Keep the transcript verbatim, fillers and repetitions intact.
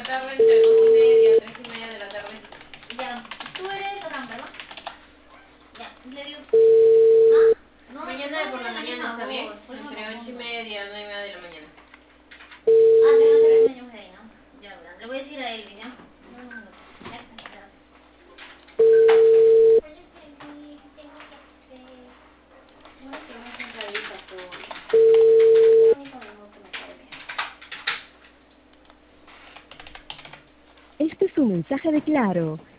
la tarde, entre dos y media, tres y media de la tarde. Ya, tú eres Aram, ¿verdad? Ya, le digo... ¿Ah? No, Mañana no por la tiene mañana, ¿está bien? voz, por eso me Entre ocho y confundo. media, nueve y media de la mañana. Ah, que no se ve niños de ahí, ¿no? Ya, verán. Le voy a decir a Elvin, ¿ya? No, no, no. Ya está, gracias. Oye, sí, tengo que hacer... Bueno, que una sentadita por... Qué bonito menú que me cae bien. Este es un mensaje de Claro.